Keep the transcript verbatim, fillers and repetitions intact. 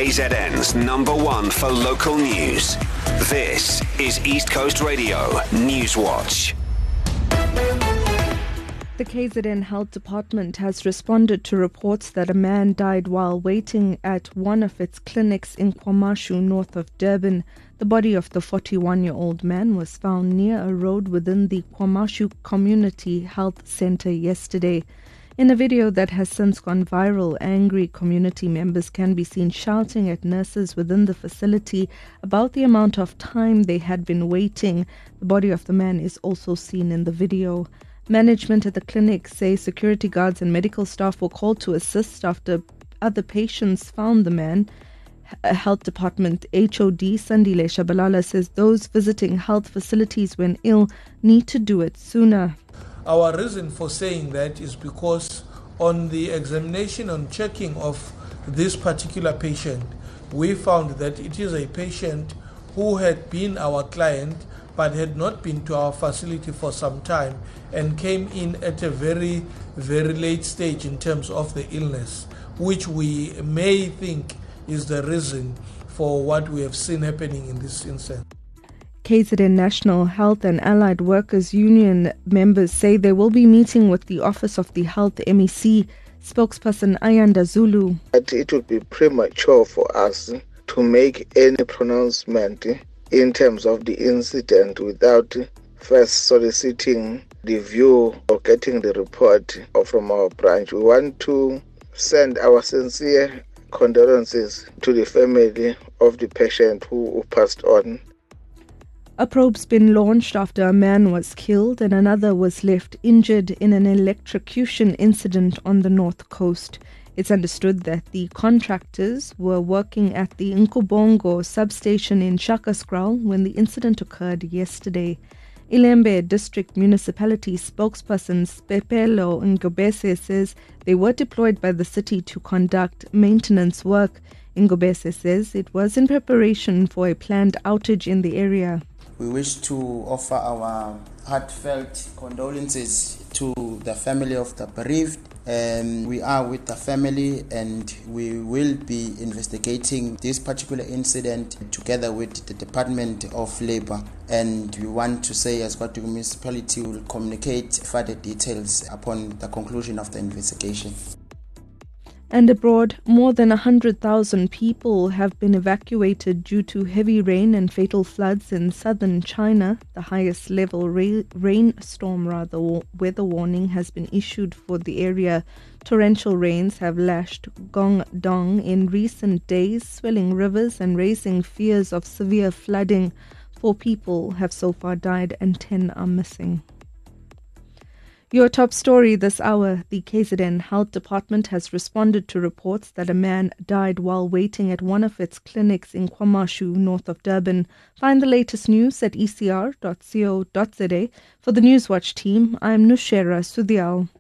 K Z N's number one for local news. This is East Coast Radio News Watch. The K Z N Health Department has responded to reports that a man died while waiting at one of its clinics in KwaMashu, north of Durban. The body of the forty-one-year-old man was found near a road within the KwaMashu Community Health Centre yesterday. In a video that has since gone viral, angry community members can be seen shouting at nurses within the facility about the amount of time they had been waiting. The body of the man is also seen in the video. Management at the clinic say security guards and medical staff were called to assist after other patients found the man. A Health Department H O D Sandile Shabalala says those visiting health facilities when ill need to do it sooner. Our reason for saying that is because on the examination and checking of this particular patient, we found that it is a patient who had been our client but had not been to our facility for some time and came in at a very, very late stage in terms of the illness, which we may think is the reason for what we have seen happening in this instance. K Z N National Health and Allied Workers Union members say they will be meeting with the Office of the Health M E C. Spokesperson Ayanda Zulu. It would be premature for us to make any pronouncement in terms of the incident without first soliciting the view or getting the report from our branch. We want to send our sincere condolences to the family of the patient who passed on. A probe's been launched after a man was killed and another was left injured in an electrocution incident on the north coast. It's understood that the contractors were working at the Nkubongo substation in Shakaskraal when the incident occurred yesterday. Ilembe District Municipality spokesperson Pepelo Ngobese says they were deployed by the city to conduct maintenance work. Ngobese says it was in preparation for a planned outage in the area. We wish to offer our heartfelt condolences to the family of the bereaved. Um, we are with the family and we will be investigating this particular incident together with the Department of Labour. And we want to say as Gauteng Municipality will communicate further details upon the conclusion of the investigation. And abroad, more than one hundred thousand people have been evacuated due to heavy rain and fatal floods in southern China. The highest level ra- rainstorm rather weather warning has been issued for the area. Torrential rains have lashed Guangdong in recent days, swelling rivers and raising fears of severe flooding. Four people have so far died and ten are missing. Your top story this hour, the K Z N Health Department has responded to reports that a man died while waiting at one of its clinics in KwaMashu, north of Durban. Find the latest news at e c r dot co dot z a. For the Newswatch team, I'm Nushera Sudial.